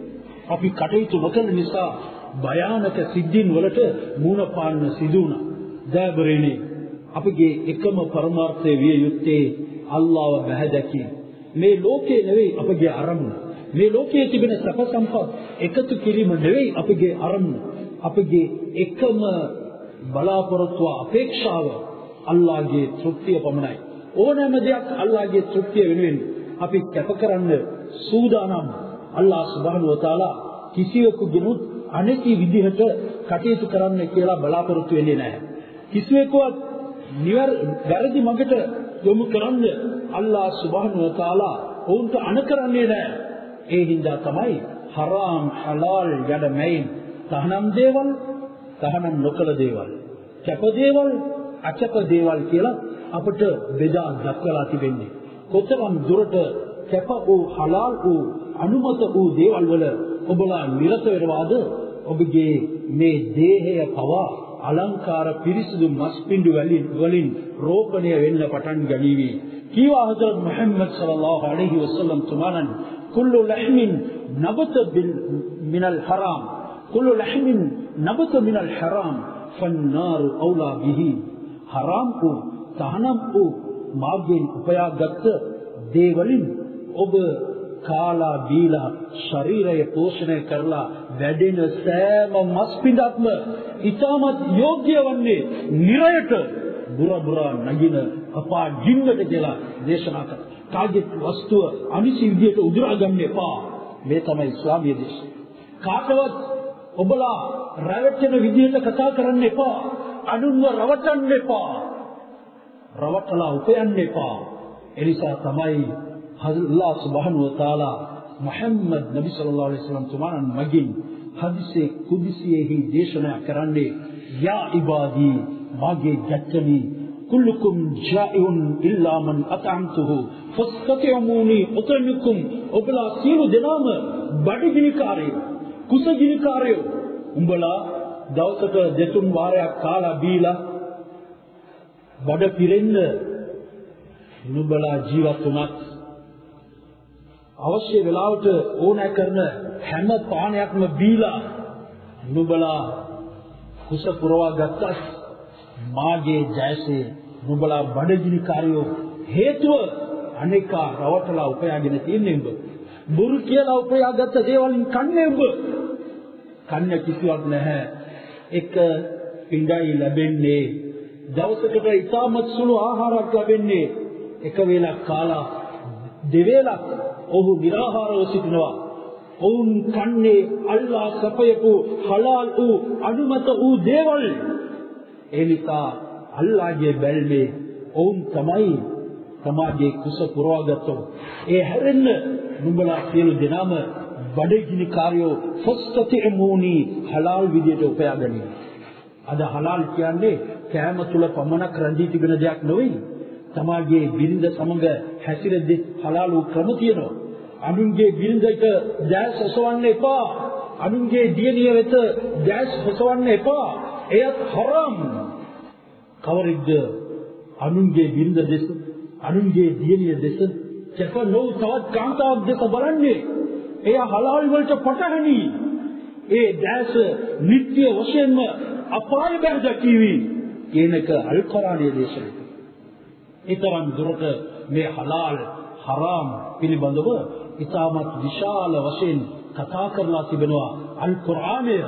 අපි කටයුතු නොකරන නිසා භයානක සිද්ධීන් වලට මුහුණ පාන්න සිදු වුණා. දයාබරේනි, අපගේ එකම පරමාර්ථය විය යුත්තේ අල්ලාහව බැහැදකීම. මේ ලෝකේ නෙවෙයි අපගේ අරමුණ. මේ ලෝකයේ තිබෙන සැප සම්පත් එකතු කිරීම නෙවෙයි අපගේ අරමුණ. අපගේ එකම බලාපොරොත්තුව, අපේක්ෂාව අල්ලාහගේ තෘප්තිය පමණයි. ඕනෑම දෙයක් අල්ලාහගේ තෘප්තිය වෙනුවෙන් අපි කැප කරන්න සූදානම්. අල්ලාහ් සුබ්හානහු වතාලා කිසිවෙකුගෙනුත් අනෙති විදිහට කටයුතු කරන්න කියලා බලාපොරොත්තු වෙන්නේ නැහැ. කිසිවෙකුවත් නිවැරදි මඟට යොමු කරන්න අල්ලාහ් සුබ්හානහු වතාලා ඔවුන්ට අණ කරන්නේ නැහැ. ඒ හින්දා තමයි හරාම් හලාල් යන මෙයින් තහනම් දේවල්, තහනම් නොකළ දේවල්, කැප දේවල්, අකැප දේවල් කියලා අපට බෙදා දක්වලා තිබෙන්නේ. කොතරම් දුරට කැප වූ හලාල් වූ අනුමත වූ දේවල් වල ඔබලා නිරත වෙනවාද? ඔබගේ මේ දේහය පවා අලංකාර පිරිසිදු මස්පිඬු වලින් රෝපණය වෙන්න පටන් ගනීවි. කීවා හදරත් මුහම්මද් සල්ලල්ලාහු අලයිහි වසල්ලම් තුමාණන් කුල්ලු ලහ්මින් නබත මිනල් හරාම් කුල්ලු ලහ්මින් නබත මිනල් හරාම් ෆන්නාරු අවලා බිහි. හරාම් වූ තහනම් වූ මාර්ගයෙන් උපයාගත් දේවලින් ඔබ කාලා බීලා ශරීරය පෝෂණය කරලා වැඩෙන සෑම මස් පිඬක්ම ඊටමත් යෝග්‍ය වන්නේ නිරයට බුර බුර නගින අපා ජින්නට කියලා දේශනා කරා. කාගේ වස්තුව අනිසි විදියට උදුරා ගන්න එපා. මේ තමයි ඉස්ලාමීය දේශය. කාටවත් ඔබලා රැවටෙන විදියට කතා කරන්න එපා. අනුන්ව රවටන්න එපා. රවටලා උපයන්න එපා. එනිසා තමයි අල්ලාහ් සුබ්හානහු වතාලා මුහම්මද් නබි සල්ලල්ලාහු අලයිහි වසල්ලම් තුමාණන් මගින් හදිසේ කුදිසියෙහි දේශනා කරන්නේ යා ඉබාදී මාගේ ගැත්තනි කුල්ලුකුම් ජායිඋන් ඉල්ලා මන් අතම්තුහු ෆස්තතියමුනි උතනිකුම් ඔබලා සියලු දෙනාම බඩගිනිකාරයෝ කුසගිනිකාරයෝ උඹලා දවසක දෙතුන් වාරයක් කාලා බීලා බඩ පිරෙන්න නුඹලා ජීවත් වුණත් අවශ්‍ය වෙලාවට ඕනෑ කරන හැම පානයක්ම බීලා නුඹලා කුස පුරවා ගත්තත් මාගේ ජයසේ නුඹලා බඩගිනිකාරයෝ හේතුව අනේකා රවටලා උපයාගෙන තියෙන්නේ උඹ. බුරු කියලා උපයාගත්ත දේවල්න් කන්නේ උඹ. කන්නේ කිසිවක් නැහැ. එක පිඟයි ලැබෙන්නේ දවසකට ඉතාමත් සුළු ආහාරයක් ලැබෙන්නේ එක වේලක් කාලා දෙවේලක් ඔහු නිරාහාරව සිටිනවා. ඔවුන් කන්නේ අල්ලාහ් සපයපු හලාල් වූ අනුමත වූ දේවල්. ඒ නිසා අල්ලාහ්ගේ බැල්මේ ඔවුන් තමයි සමාජයේ කුස පුරවාගත්තෝ. ඒ හැරෙන්න නුඹලා සියලු දෙනාම බඩගිනිකාරයෝ ෆස්තතිමුනි හලාල් විදියට උපයාගනි. අද හලාල් කියන්නේ කෑම තුල පමණක් රැඳී තිබෙන දෙයක් නෙවෙයි. සමාජයේ බිරිඳ සමග හැසිරෙද්දී හලාල් වූ ක්‍රම තියෙනවා. අනුන්ගේ බිරිඳට දැස් ඔසවන්න එපා. අනුන්ගේ දියණිය වෙත දැස් ඔසවන්න එපා. එයත් හරාම්. කවරිද්ද අනුන්ගේ බිරිඳ දෙස අනුන්ගේ දියණිය දෙස චක නො තවත් කාන්තාවක් දෙස බලන්නේ. එය හලාල් වලට පටහැනි. ඒ දැස නිත්‍ය වශයෙන්ම අපාය බැහැ කීවි කියනක අල් කුර්ආනයේ දේශනා. ඊතරම් දුරට මේ හලාල් හරාම් පිළිබඳව ඉතාමත් විශාල වශයෙන් කතා කරලා තිබෙනවා අල් කුර්ආනය.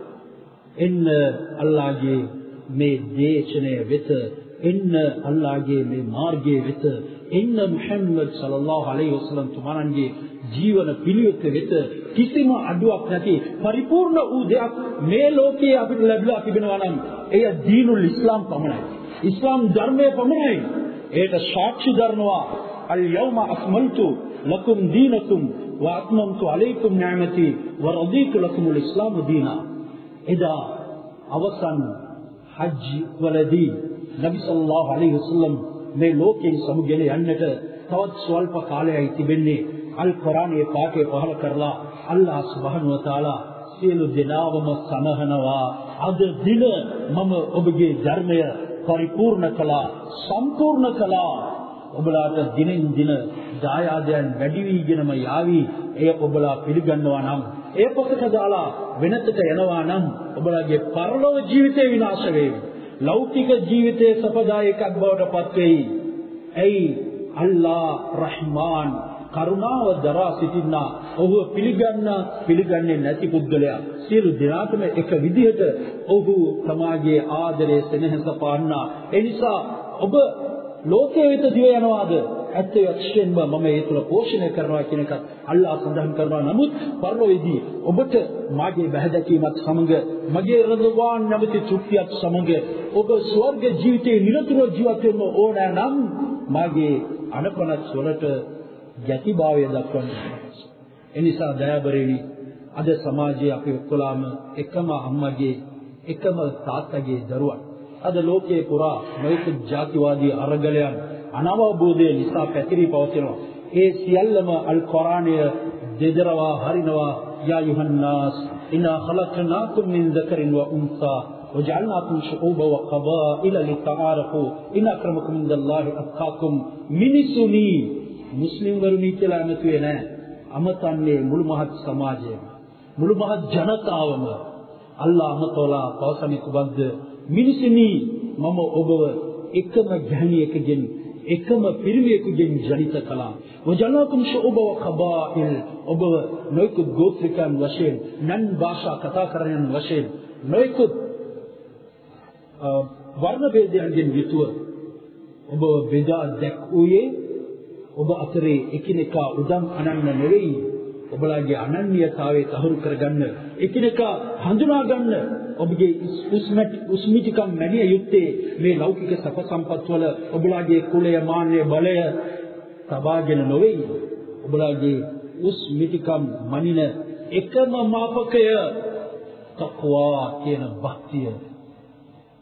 එන්න අල්ලාහ්ගේ මේ දේශනය වෙත, එන්න අල්ලාහ්ගේ මේ මාර්ගයේ වෙත, එන්න මුහම්මද් සල්ලල්ලාහු අලයිහි වසල්ලම් තුමාණන්ගේ ජීවන පිළිවෙත වෙත කිසිම අඩුවක් නැති පරිපූර්ණ වූ දෙයක් මේ ලෝකයේ අපිට ලැබිලා තිබෙනවා නම් එය දීනුල් ඉස්ලාම් පමණයි. ඉස්ලාම් ධර්මයේ පමණයි. ඒට සාක්ෂි දරනවා අල් යෞම අක්මල්තු ලකුම් දීනකුම් ව අත්මම්තු අලයිකුම් නිඅමති ව රදීතු ලකුමුල් ඉස්ලාම දීනා. එදා අවසන් හජ් වලදී නබි සල්ලල්ලාහු අලයිහි වසල්ලම් මේ ලෝකයෙන් සමුගෙන යන්නට තවත් ස්වල්ප කාලයයි තිබෙන්නේ. අල් කුර්ආනයේ පාඨය පහල කරලා අල්ලාහ් සුබ්හානහු වතාලා සියලු දෙනාවම සමහනවා අද දින මම ඔබගේ ධර්මය පරිපූර්ණ කළා, සම්පූර්ණ කළා. ඔබලාට දිනෙන් දින දායාදයන් වැඩි වීගෙනම යාවි. එය ඔබලා පිළිගන්නවා නම්, ඒ පොතක දාලා වෙනතට යනවා නම් ඔබලාගේ පරලොව ජීවිතේ විනාශ වේවි. ලෞකික ජීවිතයේ සපදායකක් බවට පත් වෙයි. ඇයි? අල්ලාහ් රහ්මාන් කරුණාව දරා සිටිනා. ඔහු පිළිගන්න පිළිගන්නේ නැති පුද්ගලයා සියලු දෙනාටම එක විදිහට ඔහු සමාජයේ ආදරය සෙනෙහස පාන්නා. ඒ නිසා ඔබ ලෝකයේ වෙත දිව යනවාද? ඇත්ත වශයෙන්ම මම ඒ තුල පෝෂණය කරනවා කියන එකත් අල්ලාහ් සඳහන් කරනවා. නමුත් පරලොවේදී ඔබට මාගේ බහැදැකීමත් සමග, මගේ රදවාන් නැමැති තෘප්තියත් සමග ඔබ ස්වර්ග ජීවිතයේ නිරතුරුව ජීවත් වෙන්න ඕන නම් මාගේ අනපනත් වලට යතිභාවය දක්වන්න. එනිසා දයාබරේනි, අද සමාජයේ අපි ඔක්කොලාම එකම අම්මගේ එකම තාත්තගේ දරුවන්. අද ලෝකයේ පුරා නොයෙකුත් ජාතිවාදී අරගලයන් අනවබෝධය නිසා පැතිරී පවතිනවා. ඒ සියල්ලම අල් කුර්ආනය දෙදරවා හරිනවා. යා යුහන්නාස් ඉන්නා ඛලක්නාකුම් මින් දකරින් ව උන්සා වජල්නාකුම් ශුූබ ව ඛබාኢල ලිතආරෆු ඉන්න අක්‍රමකුම් ඉන්දල්ලාහි අත්කාකුම්. මිනිසුනි, මුස්ලිම් වරුනි කියලා ඇමතුවේ නැහැ. අමතන්නේ මුළු මහත් සමාජයම, මුළු මහත් ජනතාවම. අල්ලාහ් අමතෝලා පවසන්නේ කුබද්ද? මිනිසුනි, මම ඔබව එකම ගැහණියකගෙන්, එකම පිරිමියෙකුගෙන් ජනිත කළා. වජල්නාකුම් ශුූබ ව ඛබාኢල්, ඔබව නොයෙකුත් ගෝත්‍රිකයන් වශයෙන්, නන් භාෂා කතා කරන වශයෙන්, නොයෙකුත් වර්ණ ભેදයන්ගෙන් යුතුව ඔබ බෙදා දැක්වුවේ ඔබ අතරේ එකිනෙකා උදම් අනන්න නෙවෙයි, ඔබලාගේ අනන්‍යතාවය තහවුරු කරගන්න, එකිනෙකා හඳුනා ගන්න. ඔබගේ උස්මිතිකම් මැනිය යුත්තේ මේ ලෞකික සප සම්පත් වල ඔබලාගේ කුලය, මාන්නය, බලය තබාගෙන නොවේ. ඔබලාගේ උස්මිතිකම් මනින එකම මාපකය තක්වා කියන භක්තිය.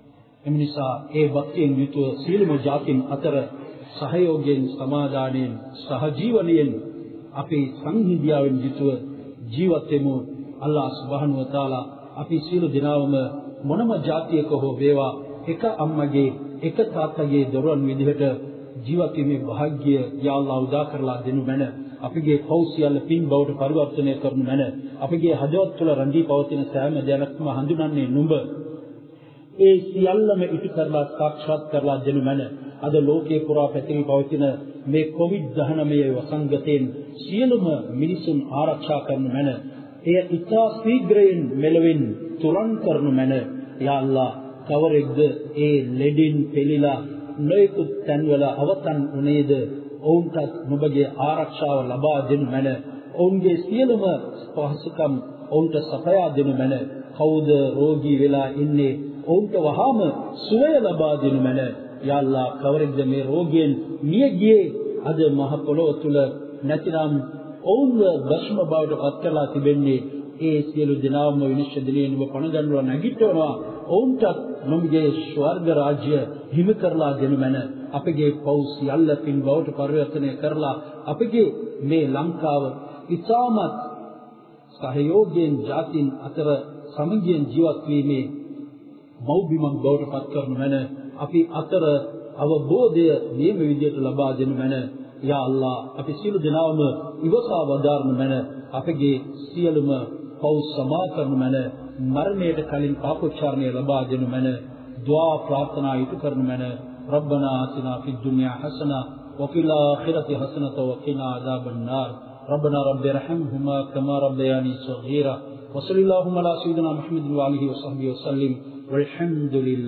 එම නිසා ඒ භක්තියෙන් යුතුව සීලම ජාතින් අතර සහයෝගයෙන් සමාදානයෙන් සහජීවනයෙන් අපි සංහිඳියාවෙන් යුතුව ජීවත් වෙමු. අල්ලාහ් සුබ්හානහු වතාලා අපි සියලු දෙනාම මොනම ජාතියක හෝ වේවා එක අම්මගේ එක තාත්තගේ දරුවන් විදිහට ජීවත් වීමේ වාග්ය යා අල්ලාහ් උදා කරලා දෙනු මැන. අපගේ පෞ සියල්ල පින් බවට පරිවර්තනය කරනු මැන. අපගේ හදවත් තුළ රැඳී පවතින සෑම දෙයක්ම හඳුනන්නේ නුඹ. ඒ සියල්ලම ඉටු කරලා සාක්ෂාත් කරලා දෙනු මැන. අද ලෝකේ පුරා පැතිරී පවතින මේ කොවිඩ් දහනවය වසංගතයෙන් සියලුම මිනිසුන් ආරක්ෂා කරනු මැන. එය ඉතා ශීඝ්‍රයෙන් මෙලොවින් තුරන් කරනු මැන. යා අල්ලාහ් කවරෙක්ද ඒ ලෙඩින් පෙළිලා නොයෙකුත් තැන්වල අවතන් උනේද ඔවුන්ට නුඹගේ ආරක්ෂාව ලබා දෙනු මැන. ඔවුන්ගේ සියලුම පහසුකම් ඔවුන්ට සපයා දෙනු මැන. කවුද රෝගී වෙලා ඉන්නේ ඔවුන්ට වහාම සුවය ලබා දෙනු මැන. යා අල්ලාහ් කවරෙක්ද මේ රෝගයෙන් මිය ගියේ අද මහ පොළොව තුල නැතිනම් ඔවුන්ව භස්ම බවට පත් කරලා තිබෙන්නේ ඒ සියලු දෙනාම විනිශ්චය දිනේ නුඹ පණ ගන්නවා නැගිටවනවා. ඔවුන්ට නුඹගේ ස්වර්ග රාජ්‍ය හිමි කරලා දෙනු මැන. අපගේ පෞ සියල්ල පින් බවට පරිවර්තනය කරලා අපගේ මේ ලංකාව ඉතාමත් සහයෝගයෙන් ජාතින් අතර සමගියෙන් ජීවත් වීමේ මෞබිමක් බවට පත් කරනු මැන. අපි අතර අවබෝධය නියම විදියට ලබා දෙනු මැන. යා අල්ලාහ් අපි සියලු දෙනාම ඉවසා වදාරනු මැන. අපගේ සියලුම පෞ සමා කරනු මැන. මරණයට කලින් පාපෝච්චාරණය ලබා දෙනු මැන. දුආ ප්‍රාර්ථනා ඉටු කරනු මැන. ربنا آتنا في الدنيا حسنة وفي الآخرة حسنة وقنا عذاب النار ربنا رب ارحمهما كما ربياني صغيرا وصلى اللهم على سيدنا محمد وعلى آله وصحبه وسلم والحمد لله.